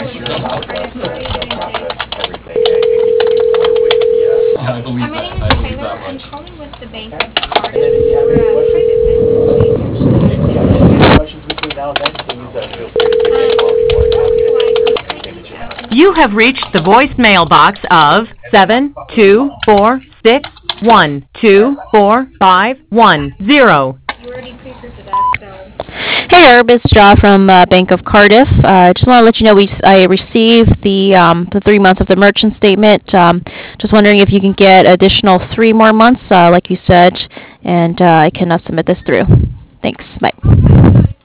Yeah, I believe My name that. I is believe Tyler. that I'm much. calling with the Bank of Cardiff. We're a private business bank, actually. Questions between now and then, please feel free to give me a call. Also, I could reach out and You have reached the voicemail box of 72461245110. you already pre-approved us, so Hey Herb, it's Ja from Bank of Cardiff. Just want to let you know I received the 3 months of the merchant statement. Just wondering if you can get additional 3 more months, like you said, and I can submit this through. Thanks. Bye.